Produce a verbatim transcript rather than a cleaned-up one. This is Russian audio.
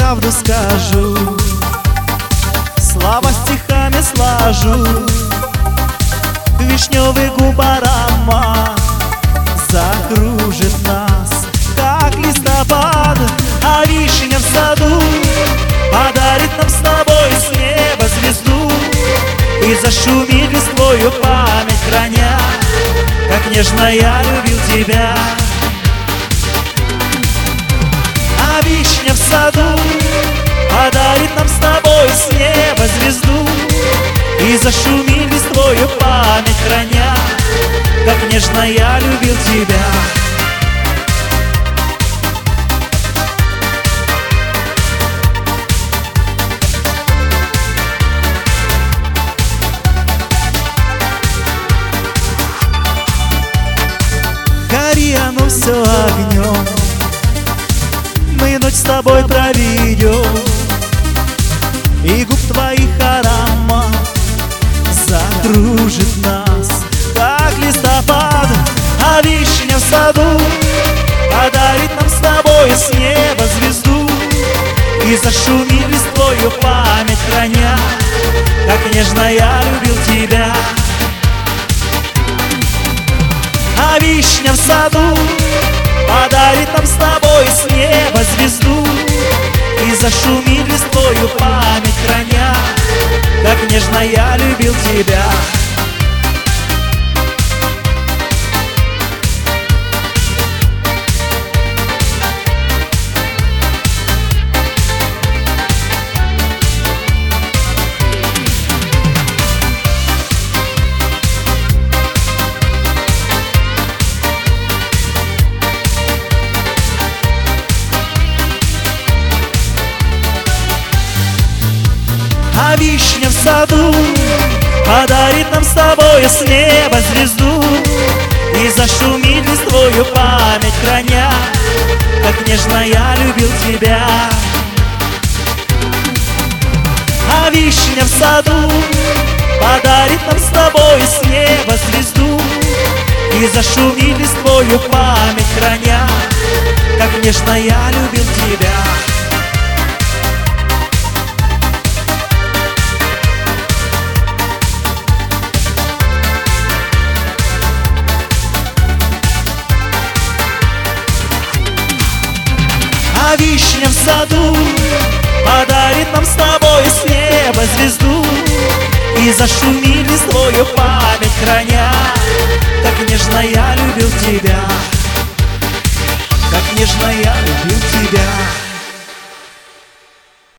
правду скажу, слова стихами сложу. Вишневый губ аромат закружит нас, как листопад. А вишня в саду подарит нам с тобой с неба звезду и зашумит листвою память храня, как нежно я любил тебя. А вишня в саду подарит нам с тобой с неба звезду и зашумит листвою память храня, как нежно я любил тебя. Гори оно все огнем, мы ночь с тобой проведем, и губ твоих аромат закружит нас, как листопад. А вишня в саду подарит нам с тобой с неба звезду и зашумит листвою память храня, как нежно я любил тебя. А вишня в саду подарит нам с тобой с неба звезду и зашумит листвою память храня, как нежно я любил тебя. А вишня в саду подарит нам с тобой с неба звезду и зашумит листвою память храня, как нежно я любил тебя. А вишня в саду подарит нам с тобой с неба звезду и зашумит листвою память храня, как нежно я любил тебя. А вишня в саду подарит нам с тобой с неба звезду и зашумит листвою память храня, как нежно я любил тебя, как нежно я любил тебя.